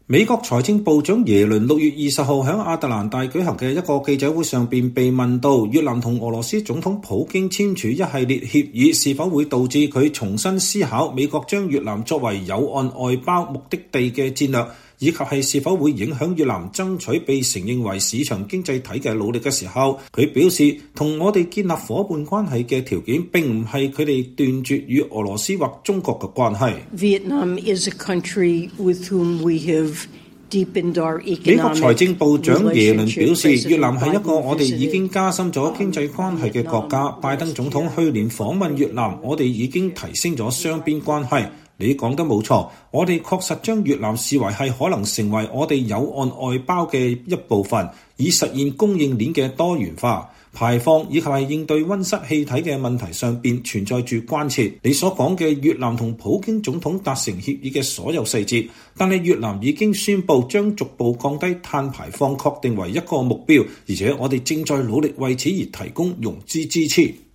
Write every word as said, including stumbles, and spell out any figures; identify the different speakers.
Speaker 1: 美國財政部長耶倫六月二十號喺亞特蘭大舉行嘅一個記者會上邊被問到，越南同俄羅斯總統普京簽署一系列協議是否會導致佢重新思考美國將越南作為有岸外包目的地嘅戰略，以及係是否會影響越南爭取被承認為市場經濟體嘅努力嘅時候，佢表示同我哋建立伙伴關係嘅條件並唔係佢哋斷絕與俄羅斯或中國嘅關係。
Speaker 2: Vietnam is a country with whom we have deepened our economic relationship.
Speaker 1: 美國財政部長耶倫表示，越南係一個我哋已經加深咗經濟關係嘅國家。拜登總統去年訪問越南，我哋已經提升咗雙邊關係。你講得冇錯，我哋確實將越南視為係可能成為我哋有岸外包嘅一部分，以實現供應鏈嘅多元化。排放以及係應對溫室氣體嘅問題上邊存在住關切。你所講嘅越南同普京總統達成協議嘅所有細節，但係越南已經宣布將逐步降低碳排放確定為一個目標，而且我哋正在努力為此而提供融資支持。